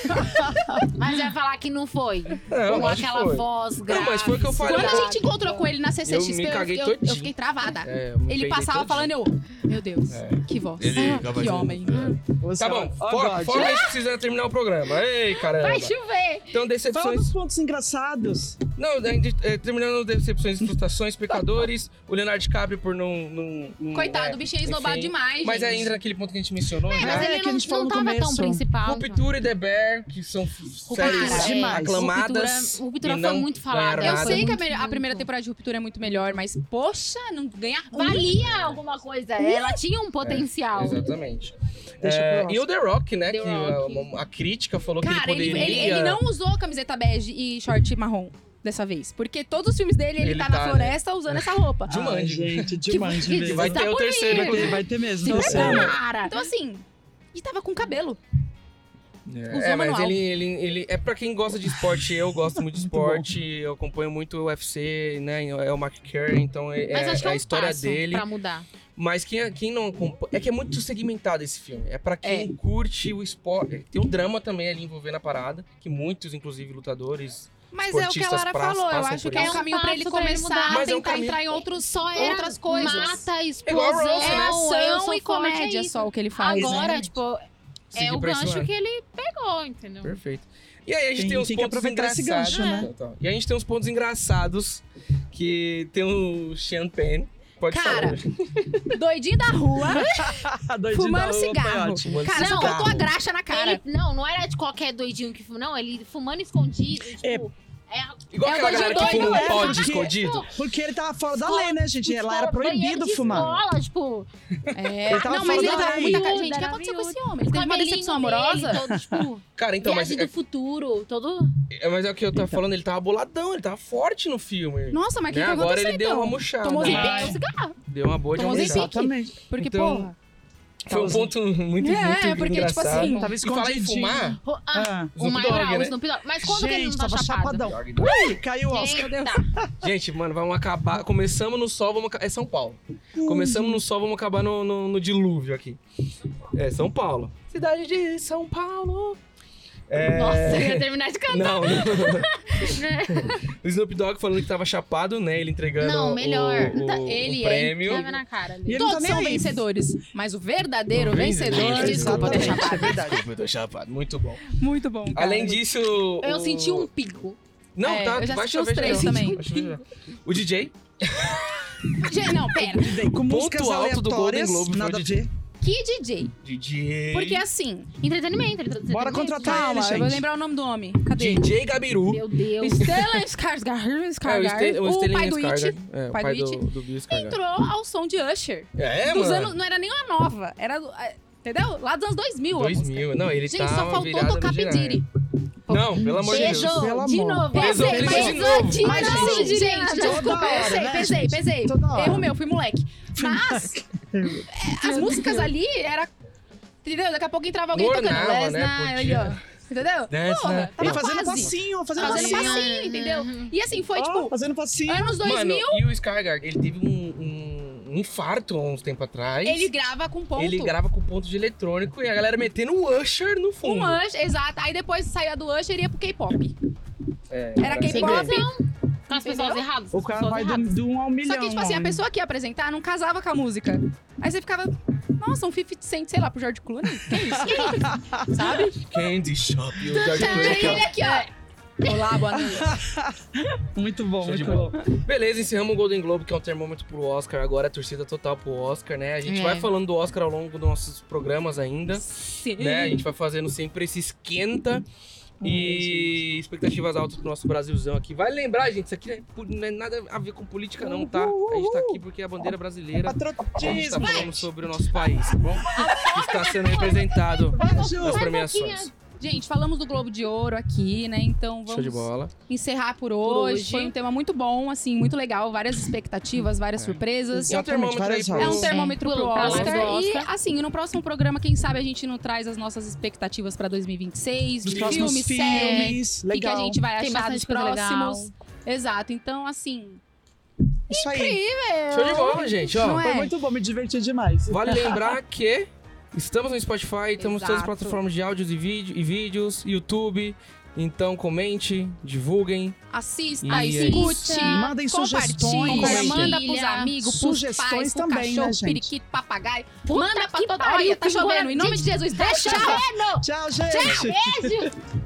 Mas vai falar que não foi. Não, Com acho que aquela foi. voz grave. Não, mas foi o que eu falei. Quando a Eu- gente encontrou com ele na C C X P, Eu me eu, caguei eu, eu todinho. fiquei travada. É, eu me Ele peguei passava todinho. falando, eu, meu Deus, É. que voz, Ele- que homem. Você- Tá bom, Ó, foca, God. foca, a gente precisa terminar o programa. Ei, caramba. Vai chover. Então, Fala decepções. dos pontos engraçados. Não, a gente, é, terminando decepções e frustrações, pecadores, o Leonardo DiCaprio por não. não, não Coitado, é, o bichinho é esnobado enfim. demais, Mas gente. ainda naquele ponto que a gente mencionou, É, já. mas É, ele que a não, gente falou não no tava tão começo. principal. Ruptura e The Bear, que são f- séries Cara, é. demais. aclamadas. Ruptura- Ruptura e foi não muito falada. ganharam Eu nada. sei que a, Muito, me- a muito. primeira temporada de Ruptura é muito melhor, mas, poxa, não ganhar um. Valia alguma coisa. Ela tinha um potencial. Exatamente. Deixa É, pro e o The Rock, né? The que Rock. A, a crítica falou Cara, que ele ele, poderia. ele, ele não usou camiseta bege e short marrom dessa vez. Porque todos os filmes dele, ele, Ele tá, tá, na né? floresta usando essa roupa. Jumanji. Ai, gente, Que- Jumanji que mesmo. Vai ter o por terceiro, Vai ter, inclusive. vai ter mesmo. Se Tô sendo. prepara. Então, assim, e tava com cabelo. É, Usou é, mas manual. ele, ele, ele. É pra quem gosta de esporte, eu gosto muito de Muito bom. esporte, eu acompanho muito o U F C, né? É o Mark Curry, então é, Mas é acho que é a um história passo dele. pra mudar. Mas quem, quem não acompanha. É que é muito segmentado esse filme. É pra quem É. curte o esporte. Tem um drama também ali envolvendo a parada, que muitos, inclusive, lutadores. Mas é o que a Esportistas Lara pra- falou. Eu passam acho por que é isso. um caminho pra ele passo pra ele começar mudar. a Mas é um tentar caminho- entrar em outros, Só era outras coisas. mata, Igual o explosão, Russell, né? eu Ação sou e forte, comédia é isso. só o que ele faz. Agora, né? tipo, é Seguir o pra esse gancho lado. que ele pegou, entendeu? Perfeito. E aí a gente Tem- tem, uns tem que pontos aproveitar esse engraçados. gancho, né? Então, E a gente tem uns pontos engraçados que tem o Sean Penn. Pode Cara, falar. doidinho da rua, Doidinho fumando da rua, foi cigarro. ótimo. Cara, só Não. faltou a graxa na cara. Ele- não, não era de qualquer doidinho que fuma, não. Ele fumando escondido, tipo... É, Igual É aquela o galera que doidinho fuma doido, um é, pod porque- escondido. Porque ele tava fora da lei, né, gente? Lá era banheiro proibido de fumar. escola, tipo... É, Ele tava não, mas ele falando tava aí. muita cara. Gente, o que Era aconteceu com miúdo. esse homem? Ele teve uma cabelinho decepção dele, amorosa? todo, tipo, Cara, então, mas viagem é, do futuro, todo... é, mas é o que eu tava falando, ele tava boladão, ele tava forte no filme. Nossa, mas o que, Né? que Agora aconteceu ele deu então? uma murchada. Tomou né? Zipic. É, o cigarro. Deu uma boa de Tomou almoçar. Zipic. Exatamente. Porque, Então, porra... Foi um ponto muito, É, muito porque, tipo engraçado. assim, tava E falar em escondidinho. fumar, Ah, Ah, o Snoop Mike Dogg, Brown, o né? Snoop Dogg. Mas quando que ele não gente, tá tava chapado? chapadão. Ui, caiu o Oscar. Eita. gente, mano, vamos acabar. Começamos no sol, vamos aca- É São Paulo. Começamos no sol, vamos acabar no, no, no dilúvio aqui. É São Paulo. Cidade de São Paulo. É... Nossa, eu ia terminar de cantar. Não, não. O Snoop Dogg falando que tava chapado, né? Ele entregando Não, melhor. o, o, Tá- o ele, prêmio. Tava na cara ali. E ele não Todos tá nem são aí. vencedores, mas o verdadeiro O vencedor... vencedor. Desculpa, eu tô Exatamente, chapada. é verdade. Desculpa, eu tô chapado. Muito bom. Muito bom, cara. Além disso... Eu o- senti um pico. Não, É, tá, eu já vai assisti chover os três já. também. Vai chover já. O D J, Gente, não, pera. Com músicas ponto alto do Golden aleatórias, Globe foi nada o a D J. ver. Que D J? D J... Porque assim... Entretenimento. entretenimento. Bora contratar ele, Calma, eu vou gente. lembrar o nome do homem. Cadê? D J Gabiru. Meu Deus. Stellan Skarsgård, É, o, Skarsgård, Ste- o, o Stellan pai do It, Skarsgård. É, o pai pai do do, It, do Bill Skarsgård. entrou ao som de Usher. É, dos mano. anos, não era nem uma nova, era, do- é, entendeu? Lá dos anos dois mil. a dois música. mil. Não, ele Gente, tava só faltou virado tocar no geral. Pediri. Não, pelo amor de Deus. Pesou, Pelo de amor. novo. Pesou, Pesei, ele mas fez de novo. de Mas, novo, gente, gente, toda desculpa, hora, pesei, né, pesei, gente? pesei. Toda hora. Erro meu, fui moleque. Mas é, as músicas ali era, entendeu? Daqui a pouco entrava alguém tocando Ornava, né? Lesnar, ali, Podia. ó. Entendeu? Dance, Porra, né? tava E fazendo quase. passinho, fazendo Fazendo passinho. passinho, entendeu? E assim, foi Ó, tipo, fazendo passinho. anos dois Mano, mil, e o Skarsgård, ele teve um, um, um infarto há uns tempos atrás. ele grava com ponto. Ele grava com ponto de eletrônico e a galera metendo o Usher no fundo. Um Usher, exato. Aí depois saía do Usher e ia pro K-pop. É, Era cara, K-pop. Com as pessoas erradas. O cara pessoas vai do, erradas. do um ao milhão. Só que, tipo assim, a mano. pessoa que ia apresentar não casava com a música. Aí você ficava, nossa, um fifty Cent, sei lá, pro George Clooney. Que isso? Sabe? Candy Shop. E o George Aí Clooney. ele aqui, ó. Olá, boa noite. Muito bom, Show de muito bom. Beleza, encerramos o Golden Globe, que é um termômetro pro Oscar. Agora é torcida total pro Oscar, né? A gente É. vai falando do Oscar ao longo dos nossos programas ainda. Sim. Né? A gente vai fazendo sempre esse esquenta. E expectativas altas pro nosso Brasilzão aqui. Vai lembrar, gente, isso aqui não é, pu- não é nada a ver com política, não, tá? A gente tá aqui porque é a bandeira brasileira. A gente tá Patriotismo. falando sobre o nosso país, tá bom? Que está sendo representado nas premiações. Gente, falamos do Globo de Ouro aqui, né? Então Show de vamos bola. encerrar por hoje. hoje. Foi um tema muito bom, assim, muito legal. Várias expectativas, várias surpresas. E é um Exatamente, termômetro aí várias pro... É um Nossa. termômetro pro É, pra Oscar. lá do E, Oscar. assim, no próximo programa, quem sabe a gente não traz as nossas expectativas pra dois mil e vinte e seis, Dos de próximos filmes, séries, filmes. o que, que a Legal. gente vai Tem achar bastante dos coisa próximos. legal. Exato. Então, assim, Isso aí. incrível. Show de bola, gente, ó. Não é? Foi muito bom, me diverti demais. Vale lembrar que estamos no Spotify, estamos em todas as Exato. plataformas de áudios e, vídeo, e vídeos, YouTube. Então comente, divulguem. Assista, E é escute, Mandem compartilha, sugestões. manda pros Compartilha. amigos, pros Sugestões pais, pro também, cachorro, né, gente? periquito, papagaio. Puta manda pra que toda... pariu, Olha, tá que chovendo. agora- Em nome de Jesus, Tá deixa. chovendo! Tchau, gente. Beijo!